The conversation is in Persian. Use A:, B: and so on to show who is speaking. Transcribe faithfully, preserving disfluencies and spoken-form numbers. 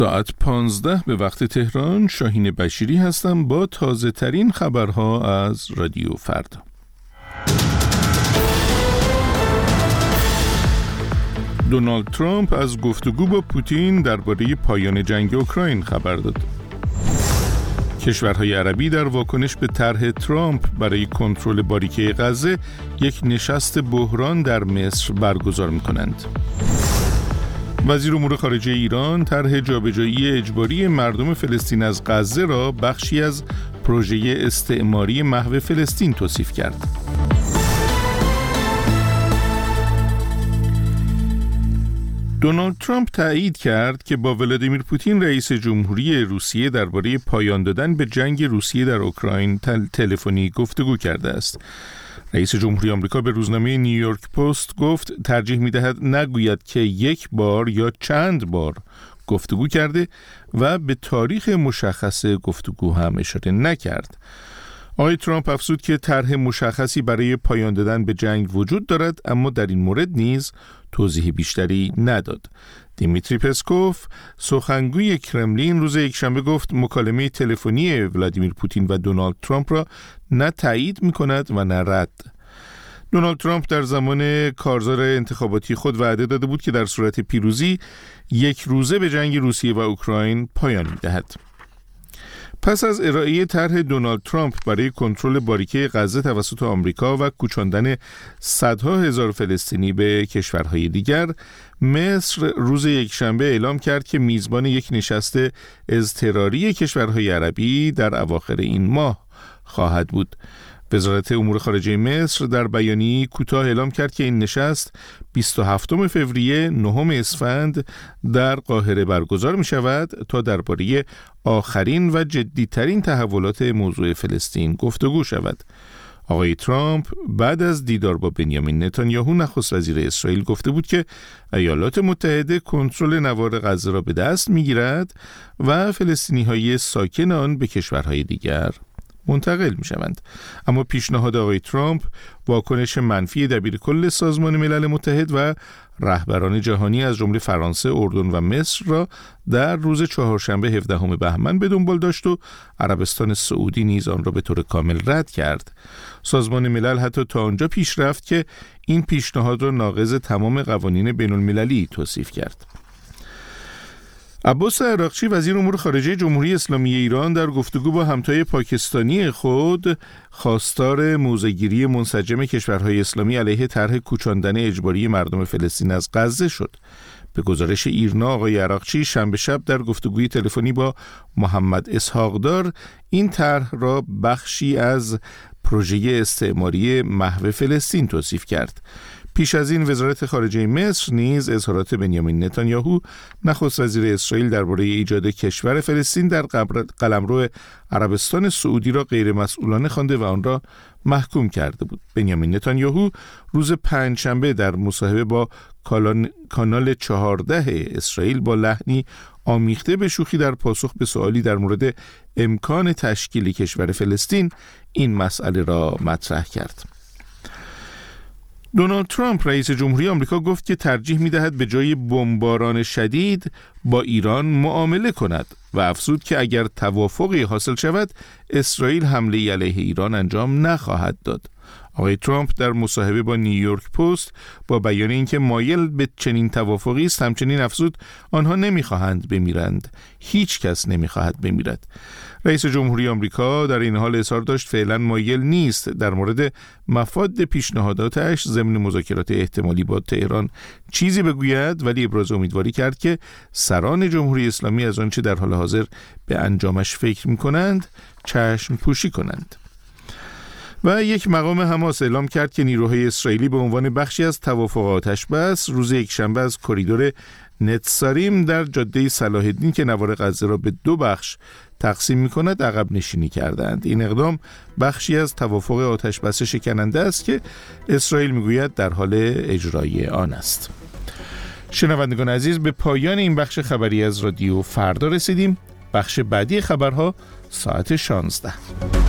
A: ساعت پانزده به وقت تهران. شاهین بشیری هستم با تازه ترین خبرها از رادیو فردا. دونالد ترامپ از گفتگو با پوتین درباره پایان جنگ اوکراین خبر داد. کشورهای عربی در واکنش به طرح ترامپ برای کنترل باریکه غزه یک نشست بحران در مصر برگزار می‌کنند. وزیر امور خارجه ایران طرح جابجایی اجباری مردم فلسطین از غزه را بخشی از پروژه استعماری محو فلسطین توصیف کرد. دونالد ترامپ تایید کرد که با ولادیمیر پوتین رئیس جمهوری روسیه درباره پایان دادن به جنگ روسیه در اوکراین تل تلفنی گفتگو کرده است. رئیس جمهوری آمریکا به روزنامه نیویورک پست گفت ترجیح می‌دهد نگوید که یک بار یا چند بار گفتگو کرده و به تاریخ مشخص گفتگو هم اشاره نکرد. آقای ترامپ افزود که طرح مشخصی برای پایان دادن به جنگ وجود دارد، اما در این مورد نیز توضیح بیشتری نداد. دیمیتری پسکوف سخنگوی کرملین روز یکشنبه گفت مکالمه تلفنی ولادیمیر پوتین و دونالد ترامپ را نه تایید می‌کند و نه رد. دونالد ترامپ در زمان کارزار انتخاباتی خود وعده داده بود که در صورت پیروزی یک روزه به جنگ روسیه و اوکراین پایان می‌دهد. پس از ارائه طرح دونالد ترامپ برای کنترل باریکه غزه توسط آمریکا و کوچاندن صدها هزار فلسطینی به کشورهای دیگر، مصر روز یکشنبه اعلام کرد که میزبان یک نشست اضطراری کشورهای عربی در اواخر این ماه خواهد بود. وزارت امور خارجه مصر در بیانیه‌ای کوتاه اعلام کرد که این نشست بیست و هفتم فوریه نهم اسفند در قاهره برگزار می شود تا درباره آخرین و جدیترین تحولات موضوع فلسطین گفتگو شود. آقای ترامپ بعد از دیدار با بنیامین نتانیاهو نخست وزیر اسرائیل گفته بود که ایالات متحده کنترل نوار غزه را به دست می گیرد و فلسطینی‌های ساکن آن به کشورهای دیگر منتقل می شوند. اما پیشنهاد آقای ترامپ واکنش منفی دبیرکل سازمان ملل متحد و رهبران جهانی از جمله فرانسه، اردن و مصر را در روز چهارشنبه هفدهم بهمن به دنبال داشت و عربستان سعودی نیز آن را به طور کامل رد کرد. سازمان ملل حتی تا آنجا پیش رفت که این پیشنهاد را ناقض تمام قوانین بین المللی توصیف کرد. عباس عراقچی وزیر امور خارجه جمهوری اسلامی ایران در گفتگو با همتای پاکستانی خود خواستار موضع‌گیری منسجم کشورهای اسلامی علیه طرح کوچاندن اجباری مردم فلسطین از غزه شد. به گزارش ایرنا آقای عراقچی شنبه شب در گفتگوی تلفنی با محمد اسحاقدار این طرح را بخشی از پروژه استعماری محو فلسطین توصیف کرد. پیش از این وزارت خارجه مصر نیز اظهارات بنیامین نتانیاهو نخست وزیر اسرائیل درباره ایجاد کشور فلسطین در قلمرو عربستان سعودی را غیر مسئولانه خوانده و آن را محکوم کرده بود. بنیامین نتانیاهو روز پنجشنبه در مصاحبه با کانال چهارده اسرائیل با لحنی آمیخته به شوخی در پاسخ به سوالی در مورد امکان تشکیل کشور فلسطین این مسئله را مطرح کرد. دونالد ترامپ رئیس جمهوری آمریکا گفت که ترجیح می‌دهد به جای بمباران شدید با ایران معامله کند و افزود که اگر توافقی حاصل شود اسرائیل حمله علیه ایران انجام نخواهد داد. آقای ترامپ در مصاحبه با نیویورک پست با بیان اینکه مایل به چنین توافقی است همچنین افزود آنها نمی‌خواهند بمیرند، هیچ کس نمی‌خواهد بمیرد. رئیس جمهوری آمریکا در این حال اظهار داشت فعلا مایل نیست در مورد مفاد پیشنهاداتش ضمن مذاکرات احتمالی با تهران چیزی بگوید، ولی ابراز امیدواری کرد که سران جمهوری اسلامی از آنچه در حال حاضر به انجامش فکر می‌کنند چشم پوشی کنند. و یک مقام حماس اعلام کرد که نیروهای اسرائیلی به عنوان بخشی از توافق آتش‌بس روز یکشنبه از کریدور نتساریم در جاده صلاح الدین که نوار غزه را به دو بخش تقسیم می‌کند عقب نشینی کردند. این اقدام بخشی از توافق آتش‌بس شکننده است که اسرائیل می‌گوید در حال اجرای آن است. شنوندگان عزیز، به پایان این بخش خبری از رادیو فردا رسیدیم. بخش بعدی خبرها ساعت شانزده.